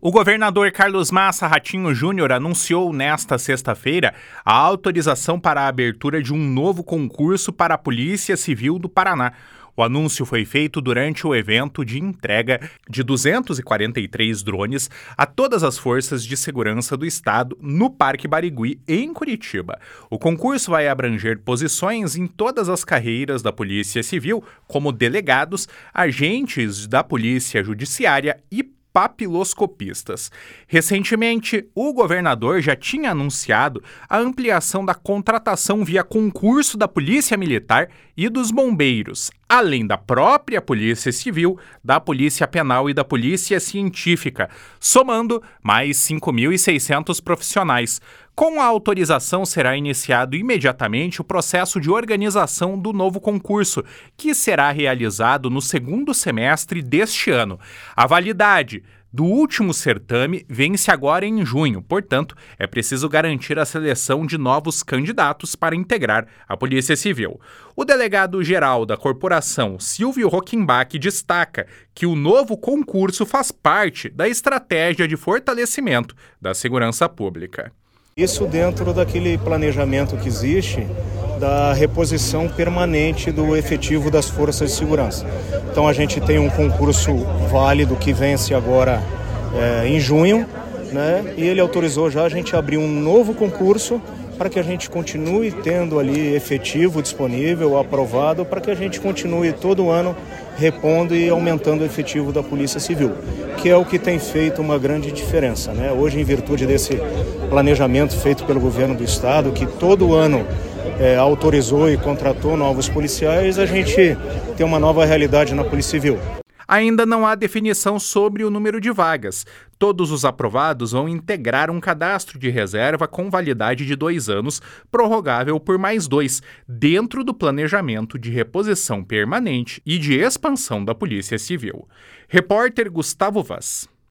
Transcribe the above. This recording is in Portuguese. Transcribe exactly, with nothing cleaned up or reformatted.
O governador Carlos Massa Ratinho Júnior anunciou nesta sexta-feira a autorização para a abertura de um novo concurso para a Polícia Civil do Paraná. O anúncio foi feito durante o evento de entrega de duzentos e quarenta e três drones a todas as forças de segurança do estado no Parque Barigui, em Curitiba. O concurso vai abranger posições em todas as carreiras da Polícia Civil, como delegados, agentes da Polícia Judiciária e papiloscopistas. Recentemente, o governador já tinha anunciado a ampliação da contratação via concurso da Polícia Militar e dos Bombeiros, além da própria Polícia Civil, da Polícia Penal e da Polícia Científica, somando mais cinco mil e seiscentos profissionais. Com a autorização, será iniciado imediatamente o processo de organização do novo concurso, que será realizado no segundo semestre deste ano. A validade do último certame vence agora em junho, portanto, é preciso garantir a seleção de novos candidatos para integrar a Polícia Civil. O delegado-geral da corporação, Silvio Rockenbach, destaca que o novo concurso faz parte da estratégia de fortalecimento da segurança pública. Isso dentro daquele planejamento que existe da reposição permanente do efetivo das forças de segurança. Então a gente tem um concurso válido que vence agora é, em junho, né? E ele autorizou já a gente abrir um novo concurso para que a gente continue tendo ali efetivo disponível, aprovado, para que a gente continue todo ano repondo e aumentando o efetivo da Polícia Civil, que é o que tem feito uma grande diferença, né? Hoje, em virtude desse planejamento feito pelo governo do estado, que todo ano é, autorizou e contratou novos policiais, a gente tem uma nova realidade na Polícia Civil. Ainda não há definição sobre o número de vagas. Todos os aprovados vão integrar um cadastro de reserva com validade de dois anos, prorrogável por mais dois, dentro do planejamento de reposição permanente e de expansão da Polícia Civil. Repórter Gustavo Vaz.